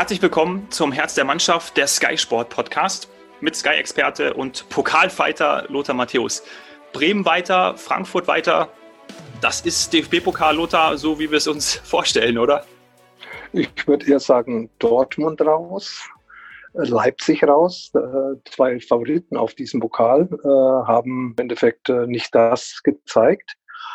Herzlich willkommen zum Herz der Mannschaft, der Sky Sport Podcast mit Sky-Experte und Pokalfighter Lothar Matthäus. Bremen weiter, Frankfurt weiter. Das ist DFB-Pokal, Lothar, so wie wir es uns vorstellen, oder? Ich würde eher sagen Dortmund raus, Leipzig raus. Zwei Favoriten auf diesem Pokal haben im Endeffekt nicht das gezeigt,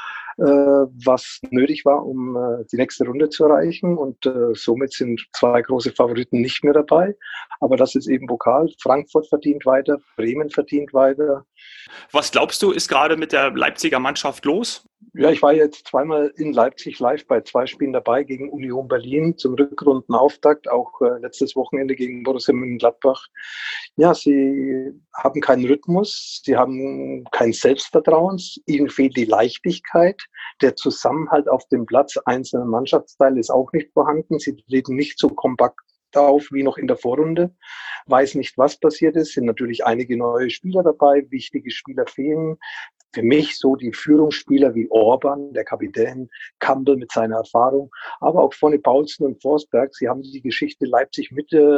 was nötig war, um die nächste Runde zu erreichen. Und somit sind zwei große Favoriten nicht mehr dabei. Aber das ist eben Pokal. Frankfurt verdient weiter, Bremen verdient weiter. Was glaubst du, ist gerade mit der Leipziger Mannschaft los? Ja, ich war jetzt zweimal in Leipzig live bei zwei Spielen dabei gegen Union Berlin zum Rückrundenauftakt, auch letztes Wochenende gegen Borussia Mönchengladbach. Ja, sie haben keinen Rhythmus, sie haben kein Selbstvertrauen, ihnen fehlt die Leichtigkeit, der Zusammenhalt auf dem Platz einzelner Mannschaftsteile ist auch nicht vorhanden, sie treten nicht so kompakt auf wie noch in der Vorrunde, weiß nicht, was passiert ist, sind natürlich einige neue Spieler dabei, wichtige Spieler fehlen. Für mich so die Führungsspieler wie Orban, der Kapitän, Campbell mit seiner Erfahrung, aber auch vorne Paulsen und Forsberg. Sie haben die Geschichte Leipzig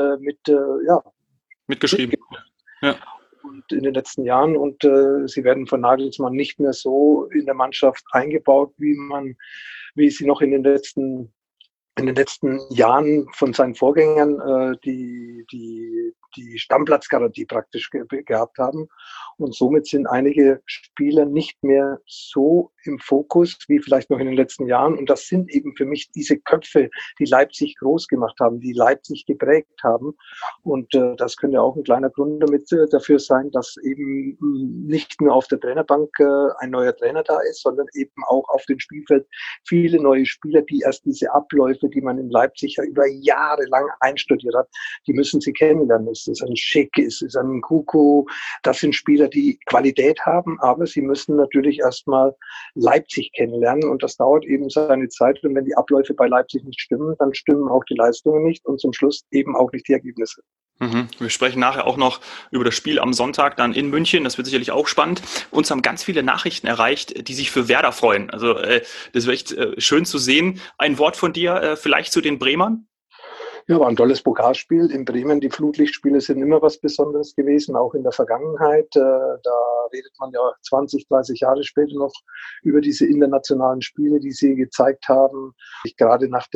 mitgeschrieben. Ja. Und in den letzten Jahren und sie werden von Nagelsmann nicht mehr so in der Mannschaft eingebaut, wie sie noch in den letzten Jahren von seinen Vorgängern die Stammplatzgarantie praktisch gehabt haben. Und somit sind einige Spieler nicht mehr so im Fokus wie vielleicht noch in den letzten Jahren. Und das sind eben für mich diese Köpfe, die Leipzig groß gemacht haben, die Leipzig geprägt haben. Und das könnte auch ein kleiner Grund dafür sein, dass eben nicht nur auf der Trainerbank ein neuer Trainer da ist, sondern eben auch auf dem Spielfeld viele neue Spieler, die erst diese Abläufe, die man in Leipzig ja über Jahre lang einstudiert hat, die müssen sie kennenlernen. Es ist ein Schick, es ist ein Kuku. Das sind Spieler, die Qualität haben, aber sie müssen natürlich erstmal Leipzig kennenlernen und das dauert eben seine Zeit. Und wenn die Abläufe bei Leipzig nicht stimmen, dann stimmen auch die Leistungen nicht und zum Schluss eben auch nicht die Ergebnisse. Wir sprechen nachher auch noch über das Spiel am Sonntag dann in München. Das wird sicherlich auch spannend. Uns haben ganz viele Nachrichten erreicht, die sich für Werder freuen. Also das wird echt schön zu sehen. Ein Wort von dir vielleicht zu den Bremern? Ja, war ein tolles Pokalspiel in Bremen. Die Flutlichtspiele sind immer was Besonderes gewesen, auch in der Vergangenheit. Da redet man ja 20, 30 Jahre später noch über diese internationalen Spiele, die sie gezeigt haben. Gerade nach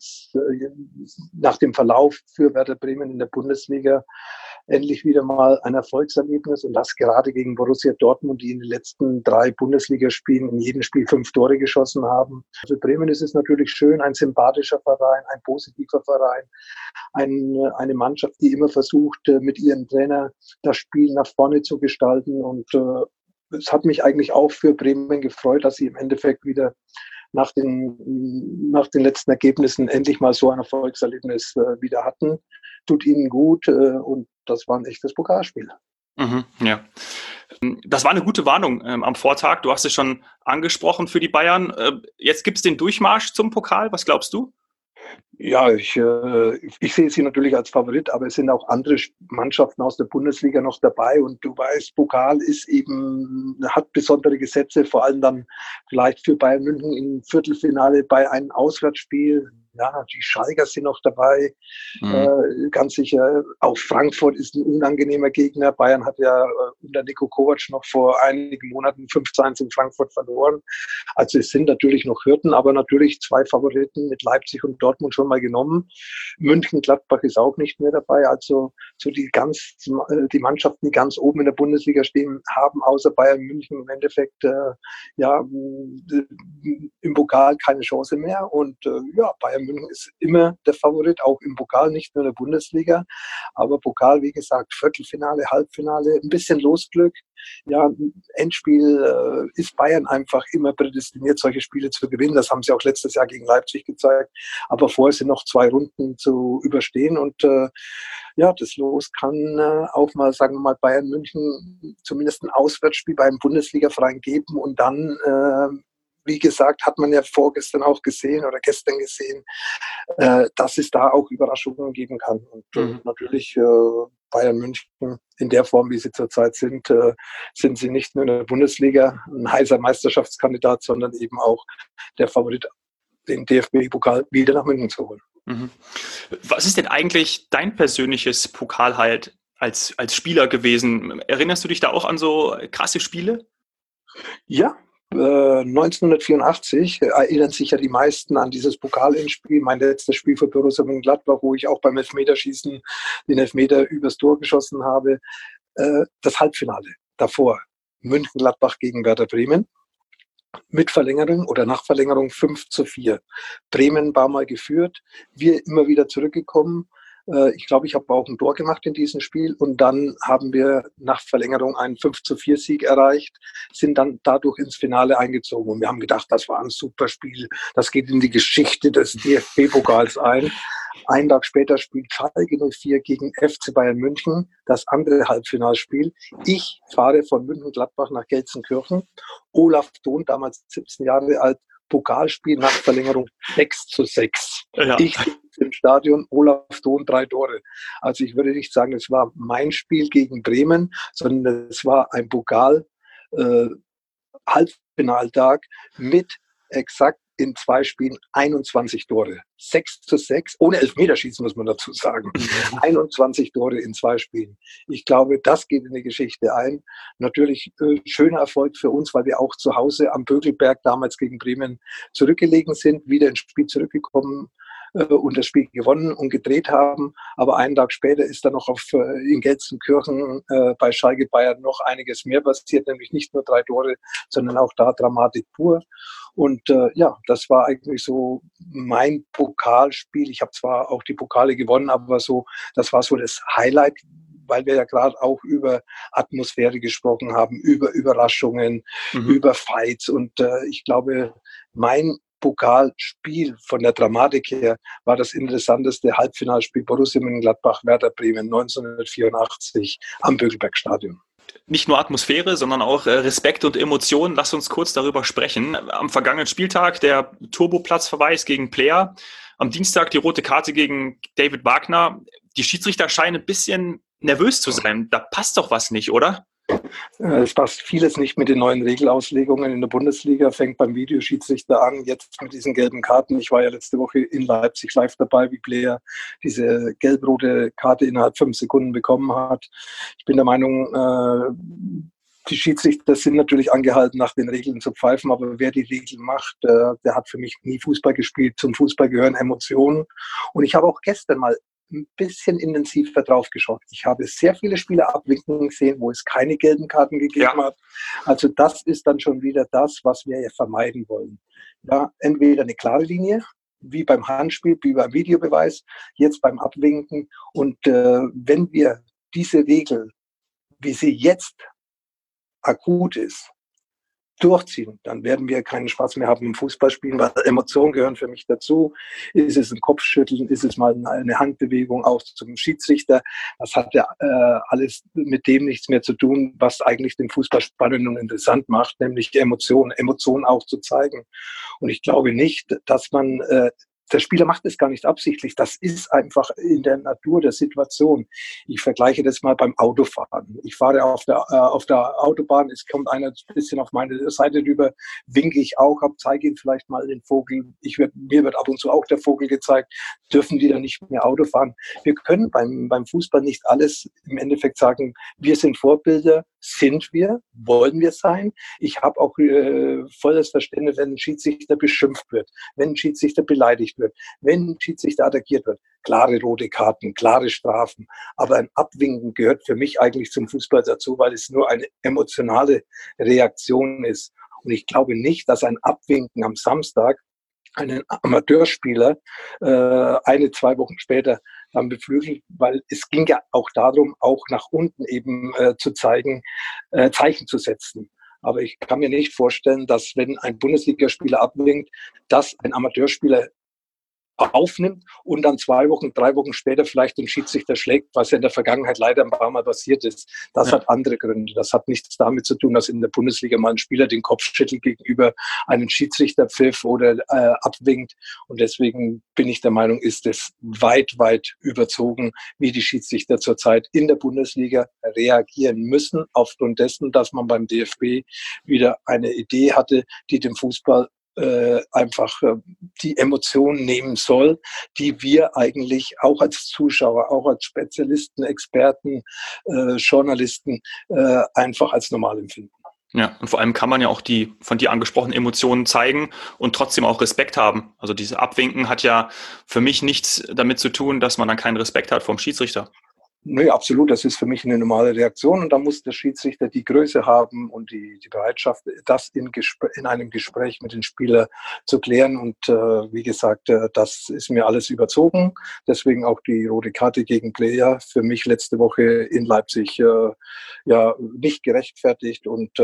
dem Verlauf für Werder Bremen in der Bundesliga endlich wieder mal ein Erfolgserlebnis und das gerade gegen Borussia Dortmund, die in den letzten 3 Bundesligaspielen in jedem Spiel 5 Tore geschossen haben. Für Bremen ist es natürlich schön, ein sympathischer Verein, ein positiver Verein, eine Mannschaft, die immer versucht, mit ihrem Trainer das Spiel nach vorne zu gestalten und es hat mich eigentlich auch für Bremen gefreut, dass sie im Endeffekt wieder nach den letzten Ergebnissen endlich mal so ein Erfolgserlebnis wieder hatten. Tut ihnen gut und das war ein echtes Pokalspiel. Ja. Das war eine gute Warnung am Vortag. Du hast es schon angesprochen für die Bayern. Jetzt gibt es den Durchmarsch zum Pokal. Was glaubst du? Ja, ich sehe sie natürlich als Favorit, aber es sind auch andere Mannschaften aus der Bundesliga noch dabei und du weißt, Pokal hat besondere Gesetze, vor allem dann vielleicht für Bayern München im Viertelfinale bei einem Auswärtsspiel. Ja, die Schalker sind noch dabei, ganz sicher. Auch Frankfurt ist ein unangenehmer Gegner. Bayern hat ja unter Niko Kovac noch vor einigen Monaten 5-1 in Frankfurt verloren. Also es sind natürlich noch Hürden, aber natürlich 2 Favoriten mit Leipzig und Dortmund schon mal genommen. München-Gladbach ist auch nicht mehr dabei. Also so die Mannschaften, die ganz oben in der Bundesliga stehen, haben außer Bayern München im Endeffekt im Pokal keine Chance mehr. Und Bayern München ist immer der Favorit, auch im Pokal, nicht nur in der Bundesliga. Aber Pokal, wie gesagt, Viertelfinale, Halbfinale, ein bisschen Losglück. Ja, Endspiel ist Bayern einfach immer prädestiniert, solche Spiele zu gewinnen. Das haben sie auch letztes Jahr gegen Leipzig gezeigt. Aber vorher sind noch 2 Runden zu überstehen und das Los kann auch mal, sagen wir mal, Bayern München zumindest ein Auswärtsspiel bei einem Bundesliga-Verein geben und dann wie gesagt, hat man ja vorgestern auch gesehen oder gestern gesehen, dass es da auch Überraschungen geben kann. Und natürlich Bayern München in der Form, wie sie zurzeit sind, sind sie nicht nur in der Bundesliga ein heißer Meisterschaftskandidat, sondern eben auch der Favorit, den DFB-Pokal wieder nach München zu holen. Mhm. Was ist denn eigentlich dein persönliches Pokalhighlight als Spieler gewesen? Erinnerst du dich da auch an so krasse Spiele? Ja, 1984 erinnern sich ja die meisten an dieses Pokalendspiel, mein letztes Spiel für Borussia Mönchengladbach, wo ich auch beim Elfmeterschießen den Elfmeter übers Tor geschossen habe. Das Halbfinale davor, Mönchengladbach gegen Werder Bremen. Mit Verlängerung oder nach Verlängerung 5:4. Bremen war mal geführt, wir immer wieder zurückgekommen. Ich glaube, ich habe auch ein Tor gemacht in diesem Spiel und dann haben wir nach Verlängerung einen 5:4 Sieg erreicht, sind dann dadurch ins Finale eingezogen und wir haben gedacht, das war ein super Spiel, das geht in die Geschichte des DFB-Pokals ein. Einen Tag später spielt Schalke 04 gegen FC Bayern München, das andere Halbfinalspiel. Ich fahre von Mönchengladbach nach Gelsenkirchen. Olaf Thon, damals 17 Jahre alt, Pokalspiel nach Verlängerung 6:6. Ja. Ich im Stadion, Olaf Thon 3 Tore. Also ich würde nicht sagen, es war mein Spiel gegen Bremen, sondern es war ein Pokal Halbfinaltag mit exakt in 2 Spielen 21 Tore. 6:6, ohne Elfmeterschießen, muss man dazu sagen. 21 Tore in 2 Spielen. Ich glaube, das geht in die Geschichte ein. Natürlich schöner Erfolg für uns, weil wir auch zu Hause am Bökelberg damals gegen Bremen zurückgelegen sind, wieder ins Spiel zurückgekommen und das Spiel gewonnen und gedreht haben. Aber einen Tag später ist dann noch in Gelsenkirchen bei Schalke Bayern noch einiges mehr passiert, nämlich nicht nur 3 Tore, sondern auch da Dramatik pur. Und ja, das war eigentlich so mein Pokalspiel. Ich habe zwar auch die Pokale gewonnen, aber so, das war so das Highlight, weil wir ja gerade auch über Atmosphäre gesprochen haben, über Überraschungen, über Fights. Und ich glaube, mein Pokalspiel von der Dramatik her war das interessanteste Halbfinalspiel Borussia Mönchengladbach Werder Bremen 1984 am Bökelbergstadion. Nicht nur Atmosphäre, sondern auch Respekt und Emotionen. Lass uns kurz darüber sprechen. Am vergangenen Spieltag der Turboplatzverweis gegen Player. Am Dienstag die rote Karte gegen David Wagner. Die Schiedsrichter scheinen ein bisschen nervös zu sein. Da passt doch was nicht, oder? Es passt vieles nicht mit den neuen Regelauslegungen in der Bundesliga, fängt beim Videoschiedsrichter an, jetzt mit diesen gelben Karten. Ich war ja letzte Woche in Leipzig live dabei, wie Player diese gelb-rote Karte innerhalb 5 Sekunden bekommen hat. Ich bin der Meinung, die Schiedsrichter sind natürlich angehalten, nach den Regeln zu pfeifen, aber wer die Regeln macht, der hat für mich nie Fußball gespielt. Zum Fußball gehören Emotionen. Und ich habe auch gestern mal ein bisschen intensiver drauf geschaut. Ich habe sehr viele Spiele abwinken gesehen, wo es keine gelben Karten gegeben hat. Also das ist dann schon wieder das, was wir ja vermeiden wollen. Ja, entweder eine klare Linie, wie beim Handspiel, wie beim Videobeweis, jetzt beim Abwinken. Und wenn wir diese Regel, wie sie jetzt akut ist, durchziehen, dann werden wir keinen Spaß mehr haben im Fußballspielen, weil Emotionen gehören für mich dazu. Ist es ein Kopfschütteln, ist es mal eine Handbewegung auch zum Schiedsrichter? Das hat ja alles mit dem nichts mehr zu tun, was eigentlich den Fußball spannend und interessant macht, nämlich Emotionen auch zu zeigen. Und ich glaube nicht, dass man der Spieler macht es gar nicht absichtlich. Das ist einfach in der Natur der Situation. Ich vergleiche das mal beim Autofahren. Ich fahre auf der Autobahn, es kommt einer ein bisschen auf meine Seite rüber, winke ich auch ab, zeige ihm vielleicht mal den Vogel. Mir wird ab und zu auch der Vogel gezeigt. Dürfen die dann nicht mehr Auto fahren? Wir können beim Fußball nicht alles im Endeffekt sagen, wir sind Vorbilder, sind wir, wollen wir sein. Ich habe auch volles Verständnis, wenn ein Schiedsrichter beschimpft wird, wenn ein Schiedsrichter beleidigt wird, wenn ein Schiedsrichter attackiert wird. Klare rote Karten, klare Strafen. Aber ein Abwinken gehört für mich eigentlich zum Fußball dazu, weil es nur eine emotionale Reaktion ist. Und ich glaube nicht, dass ein Abwinken am Samstag einen Amateurspieler 2 Wochen später dann beflügelt, weil es ging ja auch darum, auch nach unten eben zu zeigen, Zeichen zu setzen. Aber ich kann mir nicht vorstellen, dass wenn ein Bundesligaspieler abwinkt, dass ein Amateurspieler aufnimmt und dann 2 Wochen, 3 Wochen später vielleicht den Schiedsrichter schlägt, was ja in der Vergangenheit leider ein paar Mal passiert ist. Das hat andere Gründe. Das hat nichts damit zu tun, dass in der Bundesliga mal ein Spieler den Kopf schüttelt gegenüber einem Schiedsrichterpfiff oder abwinkt. Und deswegen bin ich der Meinung, ist es weit, weit überzogen, wie die Schiedsrichter zurzeit in der Bundesliga reagieren müssen, aufgrund dessen, dass man beim DFB wieder eine Idee hatte, die dem Fußball einfach die Emotionen nehmen soll, die wir eigentlich auch als Zuschauer, auch als Spezialisten, Experten, Journalisten einfach als normal empfinden. Ja, und vor allem kann man ja auch die von dir angesprochenen Emotionen zeigen und trotzdem auch Respekt haben. Also diese Abwinken hat ja für mich nichts damit zu tun, dass man dann keinen Respekt hat vom Schiedsrichter. Nee, absolut. Das ist für mich eine normale Reaktion. Und da muss der Schiedsrichter die Größe haben und die Bereitschaft, das in einem Gespräch mit den Spielern zu klären. Und wie gesagt, das ist mir alles überzogen. Deswegen auch die rote Karte gegen Player für mich letzte Woche in Leipzig ja nicht gerechtfertigt.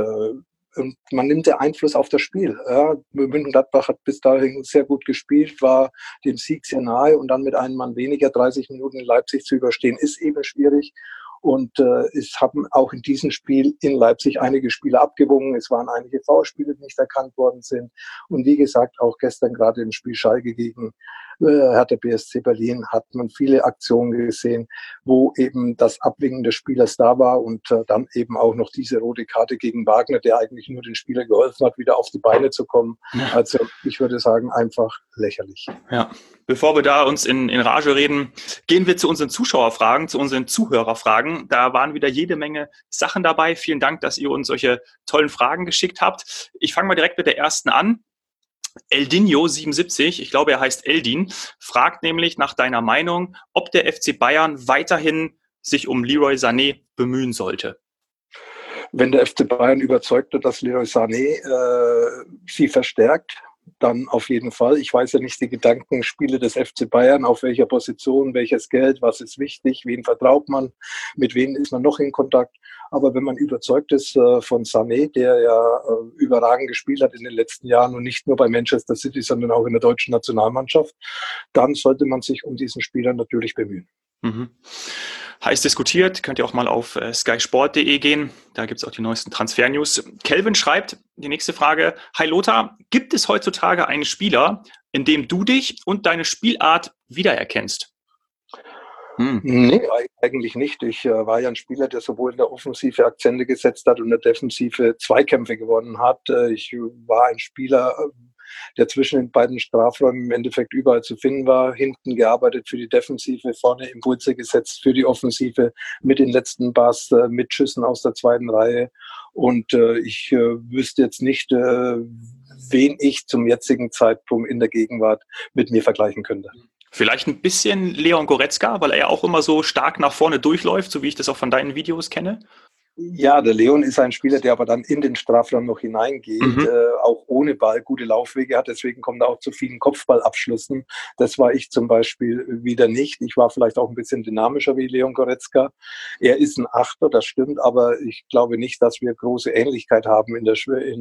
Und man nimmt den Einfluss auf das Spiel. Ja, Mönchengladbach hat bis dahin sehr gut gespielt, war dem Sieg sehr nahe und dann mit einem Mann weniger 30 Minuten in Leipzig zu überstehen, ist eben schwierig. Und es haben auch in diesem Spiel in Leipzig einige Spieler abgewogen. Es waren einige Foulspiele, die nicht erkannt worden sind. Und wie gesagt, auch gestern gerade im Spiel Schalke gegen Hertha BSC Berlin hat man viele Aktionen gesehen, wo eben das Abwinken des Spielers da war und dann eben auch noch diese rote Karte gegen Wagner, der eigentlich nur den Spieler geholfen hat, wieder auf die Beine zu kommen. Also ich würde sagen, einfach lächerlich. Ja, bevor wir da uns in Rage reden, gehen wir zu unseren Zuschauerfragen, zu unseren Zuhörerfragen. Da waren wieder jede Menge Sachen dabei. Vielen Dank, dass ihr uns solche tollen Fragen geschickt habt. Ich fange mal direkt mit der ersten an. Eldinho77, ich glaube, er heißt Eldin, fragt nämlich nach deiner Meinung, ob der FC Bayern weiterhin sich um Leroy Sané bemühen sollte. Wenn der FC Bayern überzeugt wird, dass Leroy Sané sie verstärkt, dann auf jeden Fall. Ich weiß ja nicht die Gedankenspiele des FC Bayern, auf welcher Position, welches Geld, was ist wichtig, wen vertraut man, mit wem ist man noch in Kontakt. Aber wenn man überzeugt ist von Sané, der ja überragend gespielt hat in den letzten Jahren und nicht nur bei Manchester City, sondern auch in der deutschen Nationalmannschaft, dann sollte man sich um diesen Spieler natürlich bemühen. Mhm. Heiß diskutiert, könnt ihr auch mal auf skysport.de gehen, da gibt es auch die neuesten Transfer-News. Kelvin schreibt, die nächste Frage, hi Lothar, gibt es heutzutage einen Spieler, in dem du dich und deine Spielart wiedererkennst? Nee, eigentlich nicht. Ich war ja ein Spieler, der sowohl in der Offensive Akzente gesetzt hat und in der Defensive Zweikämpfe gewonnen hat. Ich war ein Spieler, der zwischen den beiden Strafräumen im Endeffekt überall zu finden war, hinten gearbeitet für die Defensive, vorne Impulse gesetzt für die Offensive, mit den letzten Bars, mit Schüssen aus der zweiten Reihe. Und ich wüsste jetzt nicht, wen ich zum jetzigen Zeitpunkt in der Gegenwart mit mir vergleichen könnte. Vielleicht ein bisschen Leon Goretzka, weil er ja auch immer so stark nach vorne durchläuft, so wie ich das auch von deinen Videos kenne. Ja, der Leon ist ein Spieler, der aber dann in den Strafraum noch hineingeht, auch ohne Ball gute Laufwege hat. Deswegen kommt er auch zu vielen Kopfballabschlüssen. Das war ich zum Beispiel wieder nicht. Ich war vielleicht auch ein bisschen dynamischer wie Leon Goretzka. Er ist ein Achter, das stimmt, aber ich glaube nicht, dass wir große Ähnlichkeit haben im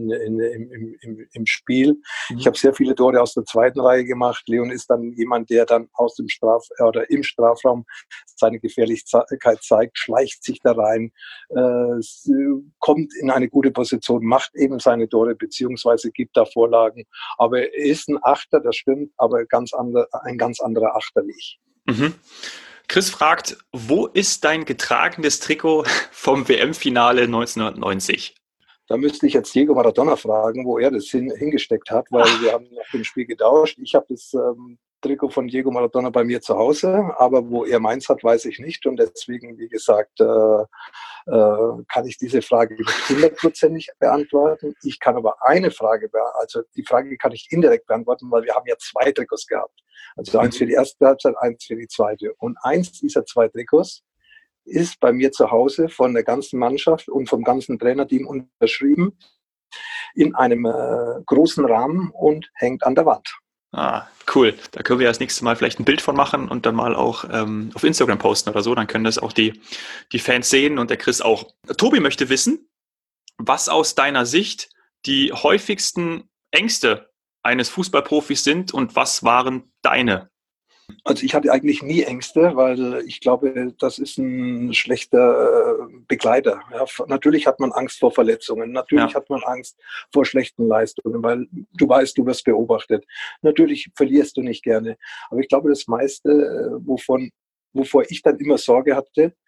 Spiel. Ich habe sehr viele Tore aus der zweiten Reihe gemacht. Leon ist dann jemand, der dann aus dem im Strafraum seine Gefährlichkeit zeigt, schleicht sich da rein, kommt in eine gute Position, macht eben seine Tore beziehungsweise gibt da Vorlagen. Aber er ist ein Achter, das stimmt, aber ein ganz anderer Achter wie ich. Mhm. Chris fragt, wo ist dein getragenes Trikot vom WM-Finale 1990? Da müsste ich jetzt Diego Maradona fragen, wo er das hingesteckt hat, weil wir haben nach dem Spiel getauscht. Ich habe das Trikot von Diego Maradona bei mir zu Hause, aber wo er meins hat, weiß ich nicht. Und deswegen, wie gesagt, kann ich diese Frage nicht 100%ig beantworten. Ich kann aber eine Frage also die Frage kann ich indirekt beantworten, weil wir haben ja 2 Trikots gehabt. Also eins für die erste Halbzeit, eins für die zweite. Und eins dieser 2 Trikots ist bei mir zu Hause von der ganzen Mannschaft und vom ganzen Trainerteam unterschrieben in einem großen Rahmen und hängt an der Wand. Ah, cool. Da können wir das nächste Mal vielleicht ein Bild von machen und dann mal auch auf Instagram posten oder so. Dann können das auch die Fans sehen und der Chris auch. Tobi möchte wissen, was aus deiner Sicht die häufigsten Ängste eines Fußballprofis sind und was waren deine? Also ich hatte eigentlich nie Ängste, weil ich glaube, das ist ein schlechter Begleiter. Ja, natürlich hat man Angst vor Verletzungen, natürlich hat man Angst vor schlechten Leistungen, weil du weißt, du wirst beobachtet. Natürlich verlierst du nicht gerne. Aber ich glaube, das meiste, wovor ich dann immer Sorge hatte,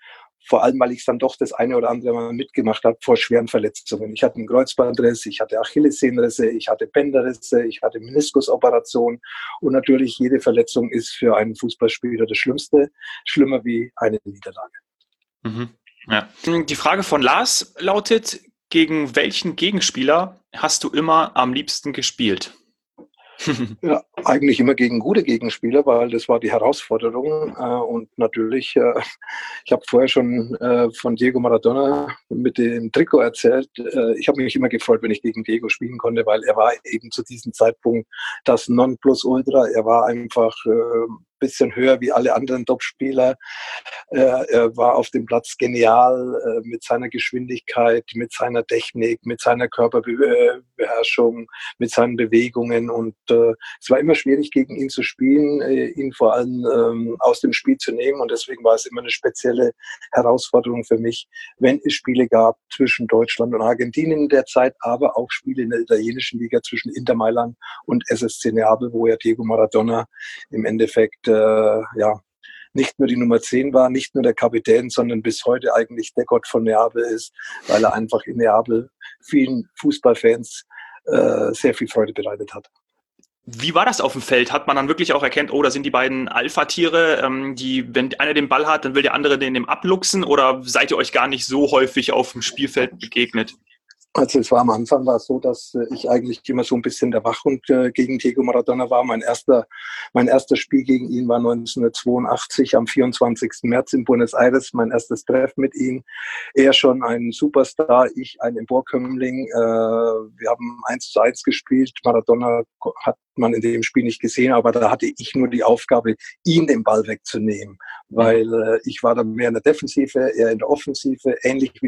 vor allem, weil ich es dann doch das eine oder andere Mal mitgemacht habe, vor schweren Verletzungen. Ich hatte einen Kreuzbandriss, ich hatte Achillessehnenrisse, ich hatte Bänderrisse, ich hatte Meniskusoperation und natürlich jede Verletzung ist für einen Fußballspieler das Schlimmste, schlimmer wie eine Niederlage. Mhm. Ja. Die Frage von Lars lautet, gegen welchen Gegenspieler hast du immer am liebsten gespielt? Ja, eigentlich immer gegen gute Gegenspieler, weil das war die Herausforderung. Und natürlich, ich habe vorher schon von Diego Maradona mit dem Trikot erzählt. Ich habe mich immer gefreut, wenn ich gegen Diego spielen konnte, weil er war eben zu diesem Zeitpunkt das Nonplusultra. Er war einfach bisschen höher wie alle anderen Topspieler. Er war auf dem Platz genial mit seiner Geschwindigkeit, mit seiner Technik, mit seiner Körperbeherrschung, mit seinen Bewegungen. Und es war immer schwierig, gegen ihn zu spielen, ihn vor allem aus dem Spiel zu nehmen. Und deswegen war es immer eine spezielle Herausforderung für mich, wenn es Spiele gab zwischen Deutschland und Argentinien in der Zeit, aber auch Spiele in der italienischen Liga zwischen Inter Mailand und SSC Neapel, wo ja Diego Maradona im Endeffekt nicht nur die Nummer 10 war, nicht nur der Kapitän, sondern bis heute eigentlich der Gott von Neapel ist, weil er einfach in Neapel vielen Fußballfans sehr viel Freude bereitet hat. Wie war das auf dem Feld? Hat man dann wirklich auch erkannt, oh, da sind die beiden Alpha-Tiere, wenn einer den Ball hat, dann will der andere den abluchsen, oder seid ihr euch gar nicht so häufig auf dem Spielfeld begegnet? Also es war am Anfang war es so, dass ich eigentlich immer so ein bisschen der Wachhund gegen Diego Maradona war. Mein erster Spiel gegen ihn war 1982 am 24. März in Buenos Aires, mein erstes Treff mit ihm. Er schon ein Superstar, ich ein Emporkömmling. Wir haben 1:1 gespielt. Maradona hat man in dem Spiel nicht gesehen, aber da hatte ich nur die Aufgabe, ihn den Ball wegzunehmen, weil ich war dann mehr in der Defensive, er in der Offensive, ähnlich wie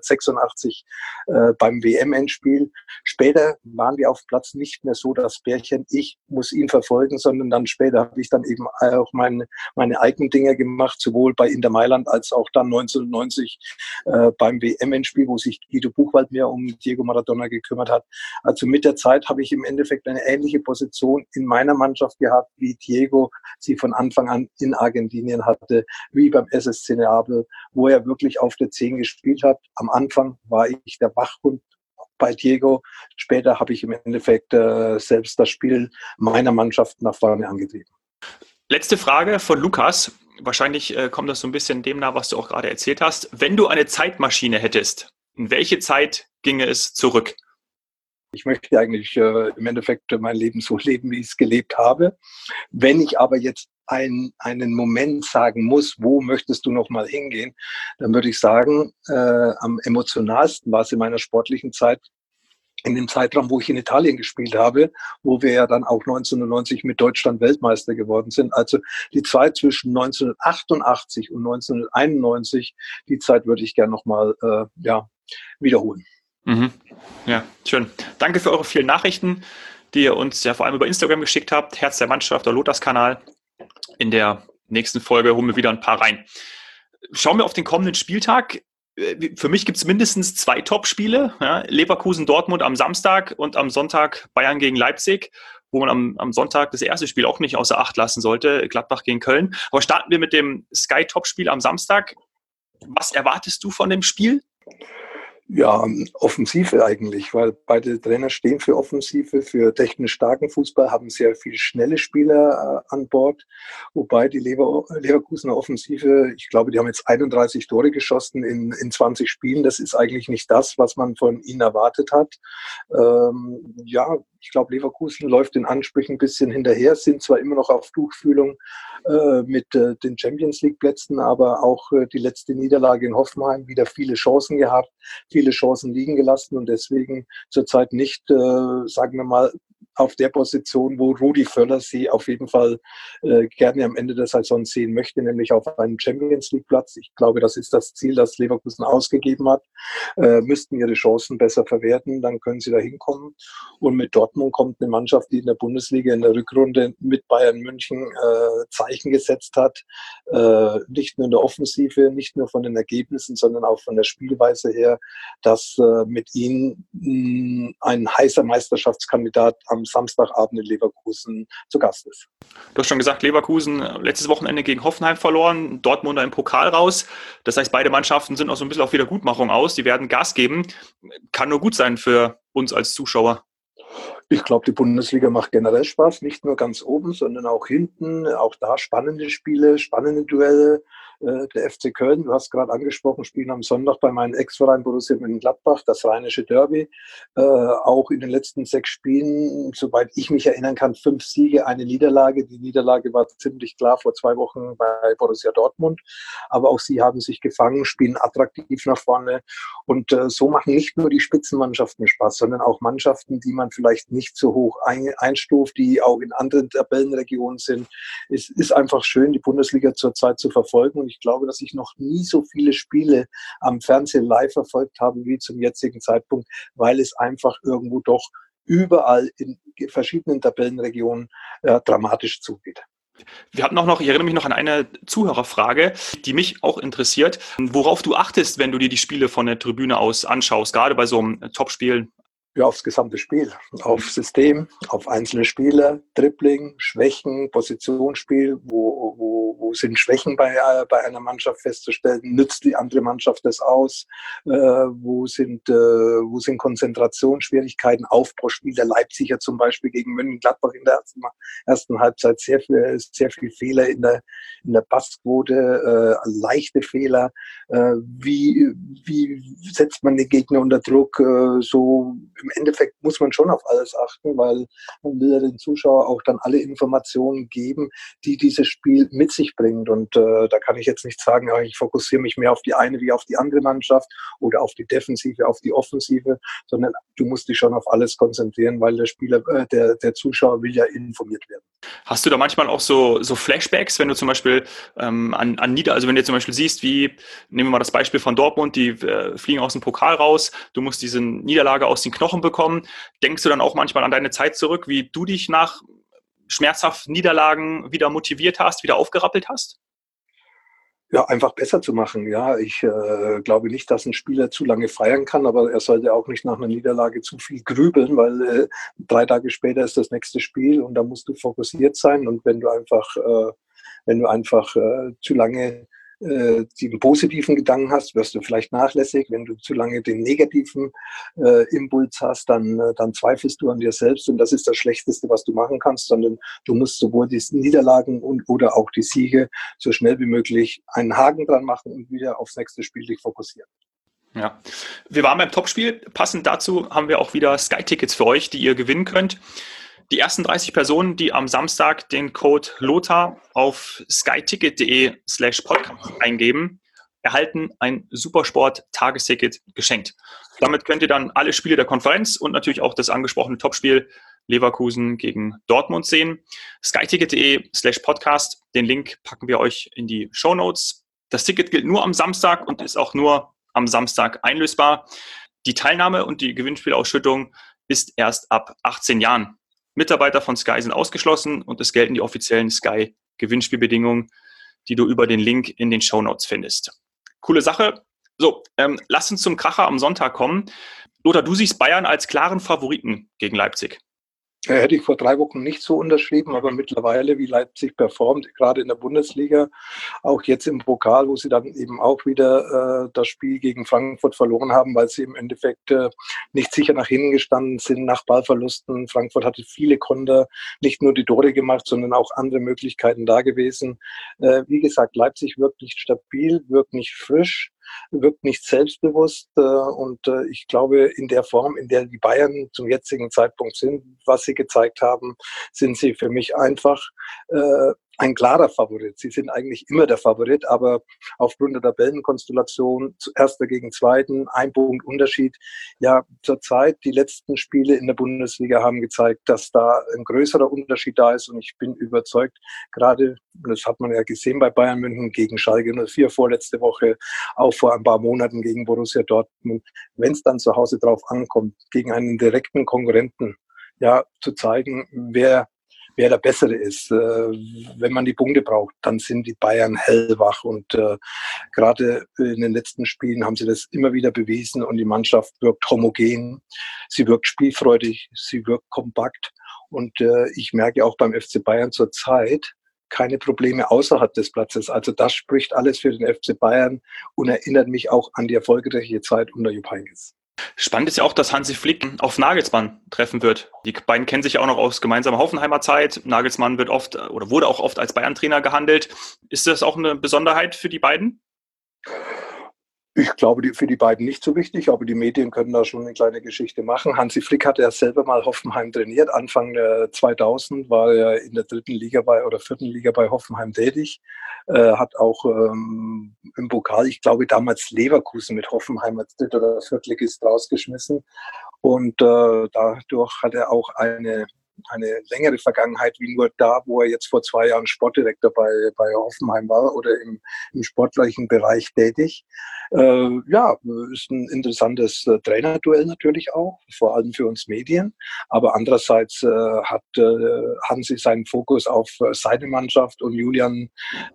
1986 beim WM-Endspiel. Später waren wir auf dem Platz nicht mehr so das Pärchen, ich muss ihn verfolgen, sondern dann später habe ich dann eben auch meine eigenen Dinge gemacht, sowohl bei Inter Mailand als auch dann 1990 beim WM-Endspiel, wo sich Guido Buchwald mehr um Diego Maradona gekümmert hat. Also mit der Zeit habe ich im Endeffekt eine ähnliche Position in meiner Mannschaft gehabt, wie Diego sie von Anfang an in Argentinien hatte, wie beim SSC Neapel, wo er wirklich auf der 10 gespielt hat. Am Anfang war ich der Wachhund bei Diego. Später habe ich im Endeffekt selbst das Spiel meiner Mannschaft nach vorne angetrieben. Letzte Frage von Lukas. Wahrscheinlich kommt das so ein bisschen dem nah, was du auch gerade erzählt hast. Wenn du eine Zeitmaschine hättest, in welche Zeit ginge es zurück? Ich möchte eigentlich im Endeffekt mein Leben so leben, wie ich es gelebt habe. Wenn ich aber jetzt einen Moment sagen muss, wo möchtest du noch mal hingehen, dann würde ich sagen, am emotionalsten war es in meiner sportlichen Zeit, in dem Zeitraum, wo ich in Italien gespielt habe, wo wir ja dann auch 1990 mit Deutschland Weltmeister geworden sind. Also die Zeit zwischen 1988 und 1991, die Zeit würde ich gerne noch mal wiederholen. Mhm. Ja, schön. Danke für eure vielen Nachrichten, die ihr uns ja vor allem über Instagram geschickt habt. Herz der Mannschaft, der Lotas-Kanal. In der nächsten Folge holen wir wieder ein paar rein. Schauen wir auf den kommenden Spieltag. Für mich gibt es mindestens 2 Top-Spiele. Ja? Leverkusen-Dortmund am Samstag und am Sonntag Bayern gegen Leipzig, wo man am Sonntag das erste Spiel auch nicht außer Acht lassen sollte, Gladbach gegen Köln. Aber starten wir mit dem Sky-Top-Spiel am Samstag. Was erwartest du von dem Spiel? Ja, Offensive eigentlich, weil beide Trainer stehen für Offensive, für technisch starken Fußball, haben sehr viele schnelle Spieler an Bord, wobei die Leverkusener Offensive, ich glaube, die haben jetzt 31 Tore geschossen in 20 Spielen. Das ist eigentlich nicht das, was man von ihnen erwartet hat. Ich glaube, Leverkusen läuft den Ansprüchen ein bisschen hinterher, sind zwar immer noch auf Tuchfühlung mit den Champions-League-Plätzen, aber auch die letzte Niederlage in Hoffenheim wieder viele Chancen gehabt, viele Chancen liegen gelassen und deswegen zurzeit nicht, sagen wir mal, auf der Position, wo Rudi Völler sie auf jeden Fall gerne am Ende der Saison sehen möchte, nämlich auf einem Champions-League-Platz. Ich glaube, das ist das Ziel, das Leverkusen ausgegeben hat. Müssten ihre Chancen besser verwerten, dann können sie da hinkommen. Und mit Dortmund kommt eine Mannschaft, die in der Bundesliga in der Rückrunde mit Bayern München Zeichen gesetzt hat. Nicht nur in der Offensive, nicht nur von den Ergebnissen, sondern auch von der Spielweise her. dass mit ihnen ein heißer Meisterschaftskandidat am Samstagabend in Leverkusen zu Gast ist. Du hast schon gesagt, Leverkusen letztes Wochenende gegen Hoffenheim verloren, Dortmunder im Pokal raus. Das heißt, beide Mannschaften sind auch so ein bisschen auf Wiedergutmachung aus. Die werden Gas geben. Kann nur gut sein für uns als Zuschauer. Ich glaube, die Bundesliga macht generell Spaß, nicht nur ganz oben, sondern auch hinten. Auch da spannende Spiele, spannende Duelle. Der FC Köln, du hast gerade angesprochen, spielen am Sonntag bei meinem Ex-Verein Borussia Mönchengladbach, das rheinische Derby. Auch in den letzten 6 Spielen, soweit ich mich erinnern kann, 5 Siege, eine Niederlage. Die Niederlage war ziemlich klar vor 2 Wochen bei Borussia Dortmund. Aber auch sie haben sich gefangen, spielen attraktiv nach vorne. Und so machen nicht nur die Spitzenmannschaften Spaß, sondern auch Mannschaften, die man vielleicht nicht so hoch einstuft, die auch in anderen Tabellenregionen sind. Es ist einfach schön, die Bundesliga zurzeit zu verfolgen. Und ich glaube, dass ich noch nie so viele Spiele am Fernsehen live verfolgt habe wie zum jetzigen Zeitpunkt, weil es einfach irgendwo doch überall in verschiedenen Tabellenregionen dramatisch zugeht. Wir hatten auch noch, ich erinnere mich noch an eine Zuhörerfrage, die mich auch interessiert, worauf du achtest, wenn du dir die Spiele von der Tribüne aus anschaust, gerade bei so einem Topspiel. Ja, aufs gesamte Spiel, auf System, auf einzelne Spieler, Dribbling, Schwächen, Positionsspiel, wo sind Schwächen bei einer Mannschaft festzustellen, nützt die andere Mannschaft das aus, wo sind Konzentrationsschwierigkeiten, Aufbauspiel der Leipziger zum Beispiel gegen Mönchengladbach in der ersten Halbzeit sehr viel Fehler in der Passquote, leichte Fehler, wie setzt man den Gegner unter Druck, so im Endeffekt muss man schon auf alles achten, weil man will ja den Zuschauer auch dann alle Informationen geben, die dieses Spiel mit sich bringt. Und da kann ich jetzt nicht sagen, ja, ich fokussiere mich mehr auf die eine wie auf die andere Mannschaft oder auf die Defensive, auf die Offensive, sondern du musst dich schon auf alles konzentrieren, weil der Spieler, der Zuschauer will ja informiert werden. Hast du da manchmal auch so Flashbacks, wenn du zum Beispiel also wenn du zum Beispiel siehst, nehmen wir mal das Beispiel von Dortmund, die fliegen aus dem Pokal raus, du musst diese Niederlage aus den Knochen bekommen. Denkst du dann auch manchmal an deine Zeit zurück, wie du dich nach schmerzhaften Niederlagen wieder motiviert hast, wieder aufgerappelt hast? Ja, einfach besser zu machen. Ja, ich glaube nicht, dass ein Spieler zu lange feiern kann, aber er sollte auch nicht nach einer Niederlage zu viel grübeln, weil 3 Tage später ist das nächste Spiel und da musst du fokussiert sein. Und wenn du einfach zu lange den positiven Gedanken hast, wirst du vielleicht nachlässig. Wenn du zu lange den negativen Impuls hast, dann zweifelst du an dir selbst und das ist das Schlechteste, was du machen kannst, sondern du musst sowohl die Niederlagen oder auch die Siege so schnell wie möglich einen Haken dran machen und wieder aufs nächste Spiel dich fokussieren. Ja, wir waren beim Topspiel. Passend dazu haben wir auch wieder Sky-Tickets für euch, die ihr gewinnen könnt. Die ersten 30 Personen, die am Samstag den Code LOTHAR auf skyticket.de/podcast eingeben, erhalten ein Supersport-Tagesticket geschenkt. Damit könnt ihr dann alle Spiele der Konferenz und natürlich auch das angesprochene Topspiel Leverkusen gegen Dortmund sehen. skyticket.de/podcast, den Link packen wir euch in die Shownotes. Das Ticket gilt nur am Samstag und ist auch nur am Samstag einlösbar. Die Teilnahme und die Gewinnspielausschüttung ist erst ab 18 Jahren. Mitarbeiter von Sky sind ausgeschlossen und es gelten die offiziellen Sky-Gewinnspielbedingungen, die du über den Link in den Shownotes findest. Coole Sache. So, lass uns zum Kracher am Sonntag kommen. Lothar, du siehst Bayern als klaren Favoriten gegen Leipzig. Hätte ich vor 3 Wochen nicht so unterschrieben, aber mittlerweile, wie Leipzig performt, gerade in der Bundesliga, auch jetzt im Pokal, wo sie dann eben auch wieder das Spiel gegen Frankfurt verloren haben, weil sie im Endeffekt nicht sicher nach hinten gestanden sind nach Ballverlusten. Frankfurt hatte viele Konter, nicht nur die Tore gemacht, sondern auch andere Möglichkeiten da gewesen. Wie gesagt, Leipzig wirkt nicht stabil, wirkt nicht frisch, wirkt nicht selbstbewusst und ich glaube, in der Form, in der die Bayern zum jetzigen Zeitpunkt sind, was sie gezeigt haben, sind sie für mich einfach ein klarer Favorit. Sie sind eigentlich immer der Favorit, aber aufgrund der Tabellenkonstellation, Erster gegen Zweiten, 1 Punkt Unterschied. Ja, zurzeit, die letzten Spiele in der Bundesliga haben gezeigt, dass da ein größerer Unterschied da ist und ich bin überzeugt, gerade, das hat man ja gesehen bei Bayern München gegen Schalke 04 vorletzte Woche, auch vor ein paar Monaten gegen Borussia Dortmund, wenn es dann zu Hause drauf ankommt, gegen einen direkten Konkurrenten, ja, zu zeigen, wer wer der Bessere ist. Wenn man die Punkte braucht, dann sind die Bayern hellwach und gerade in den letzten Spielen haben sie das immer wieder bewiesen und die Mannschaft wirkt homogen, sie wirkt spielfreudig, sie wirkt kompakt und ich merke auch beim FC Bayern zurzeit keine Probleme außerhalb des Platzes. Also das spricht alles für den FC Bayern und erinnert mich auch an die erfolgreiche Zeit unter Jupp Heynckes. Spannend ist ja auch, dass Hansi Flick auf Nagelsmann treffen wird. Die beiden kennen sich ja auch noch aus gemeinsamer Hoffenheimer Zeit. Nagelsmann wird oft oder wurde auch oft als Bayern-Trainer gehandelt. Ist das auch eine Besonderheit für die beiden? Ich glaube, für die beiden nicht so wichtig, aber die Medien können da schon eine kleine Geschichte machen. Hansi Flick hat ja selber mal Hoffenheim trainiert. Anfang 2000 war er in der 3. Liga oder 4. Liga bei Hoffenheim tätig. Hat auch im Pokal, ich glaube, damals Leverkusen mit Hoffenheim als 3. oder 4. Ligist rausgeschmissen. Und dadurch hat er auch eine längere Vergangenheit wie nur da, wo er jetzt vor 2 Jahren Sportdirektor bei Hoffenheim war oder im sportlichen Bereich tätig. Ist ein interessantes Trainerduell natürlich auch, vor allem für uns Medien. Aber andererseits hat Hansi seinen Fokus auf seine Mannschaft und Julian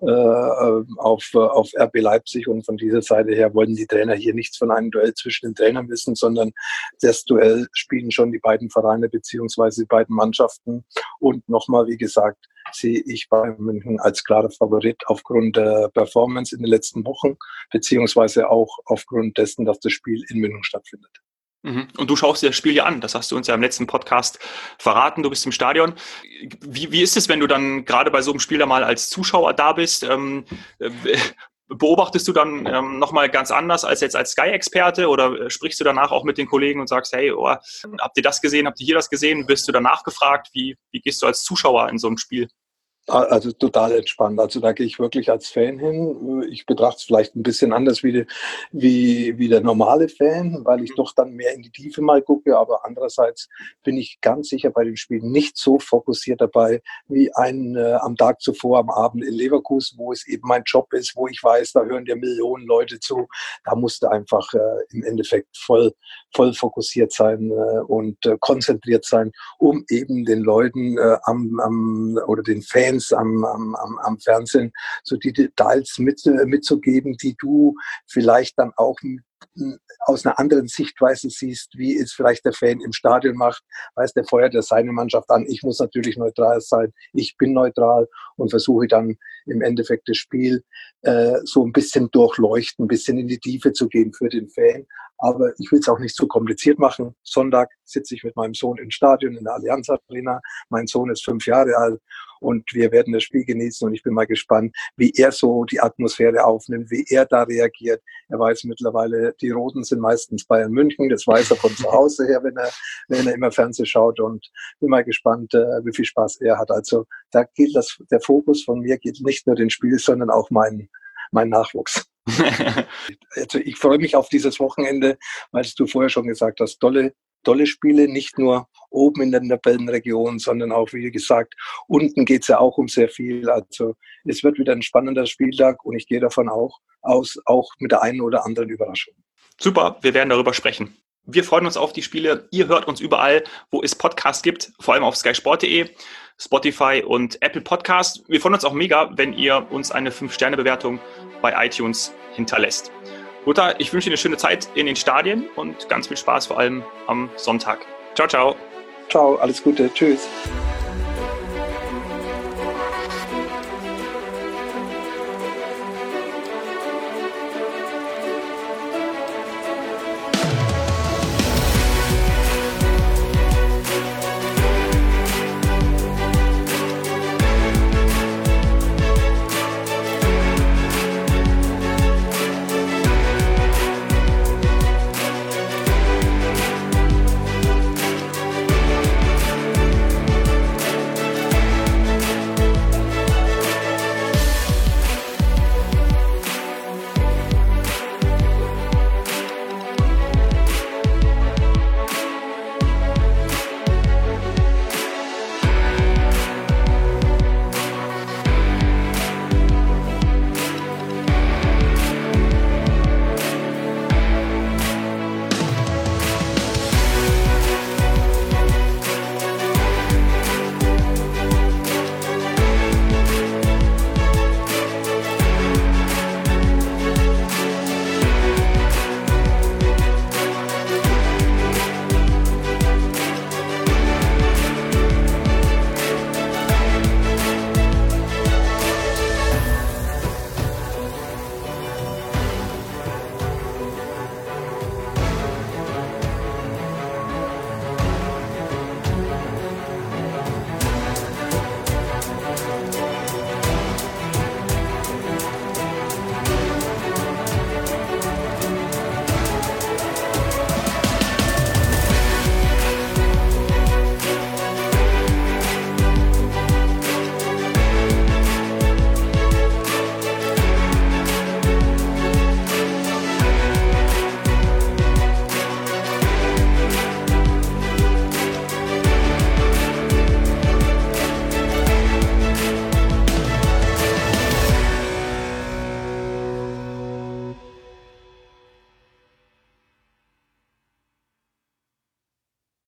auf RB Leipzig. Und von dieser Seite her wollen die Trainer hier nichts von einem Duell zwischen den Trainern wissen, sondern das Duell spielen schon die beiden Vereine beziehungsweise die beiden Mannschaften. Und nochmal, wie gesagt, sehe ich Bayern München als klarer Favorit aufgrund der Performance in den letzten Wochen, beziehungsweise auch aufgrund dessen, dass das Spiel in München stattfindet. Und du schaust dir das Spiel ja an. Das hast du uns ja im letzten Podcast verraten. Du bist im Stadion. Wie ist es, wenn du dann gerade bei so einem Spiel da mal als Zuschauer da bist? Beobachtest du dann nochmal ganz anders als jetzt als Sky-Experte oder sprichst du danach auch mit den Kollegen und sagst, hey, habt ihr das gesehen, habt ihr hier das gesehen? Wirst du danach gefragt? Wie gehst du als Zuschauer in so ein Spiel? Also total entspannt. Also da gehe ich wirklich als Fan hin. Ich betrachte es vielleicht ein bisschen anders wie der normale Fan, weil ich doch dann mehr in die Tiefe mal gucke. Aber andererseits bin ich ganz sicher bei dem Spiel nicht so fokussiert dabei wie am Tag zuvor am Abend in Leverkusen, wo es eben mein Job ist, wo ich weiß, da hören dir Millionen Leute zu. Da musste einfach im Endeffekt voll fokussiert sein und konzentriert sein, um eben den Leuten oder den Fans am Fernsehen so die Details mitzugeben, die du vielleicht dann auch aus einer anderen Sichtweise siehst, wie es vielleicht der Fan im Stadion macht. Weiß, der feuert ja seine Mannschaft an. Ich muss natürlich neutral sein. Ich bin neutral und versuche dann im Endeffekt das Spiel so ein bisschen durchleuchten, ein bisschen in die Tiefe zu gehen für den Fan. Aber ich will es auch nicht so kompliziert machen. Sonntag sitze ich mit meinem Sohn im Stadion in der Allianz Arena. Mein Sohn ist 5 Jahre alt und wir werden das Spiel genießen und ich bin mal gespannt, wie er so die Atmosphäre aufnimmt, wie er da reagiert. Er weiß mittlerweile, die Roten sind meistens Bayern München. Das weiß er von zu Hause her, wenn er immer Fernsehen schaut und bin mal gespannt, wie viel Spaß er hat. Also da gilt der Fokus von mir geht nicht nur den Spiel, sondern auch mein Nachwuchs. Also ich freue mich auf dieses Wochenende, weil du vorher schon gesagt hast, tolle Spiele, nicht nur oben in der Tabellenregion, sondern auch, wie gesagt, unten geht es ja auch um sehr viel. Also es wird wieder ein spannender Spieltag und ich gehe davon aus, auch mit der einen oder anderen Überraschung. Super, wir werden darüber sprechen. Wir freuen uns auf die Spiele. Ihr hört uns überall, wo es Podcasts gibt, vor allem auf skysport.de, Spotify und Apple Podcast. Wir freuen uns auch mega, wenn ihr uns eine 5-Sterne-Bewertung bei iTunes hinterlässt. Lothar, ich wünsche dir eine schöne Zeit in den Stadien und ganz viel Spaß vor allem am Sonntag. Ciao, ciao. Ciao, alles Gute. Tschüss.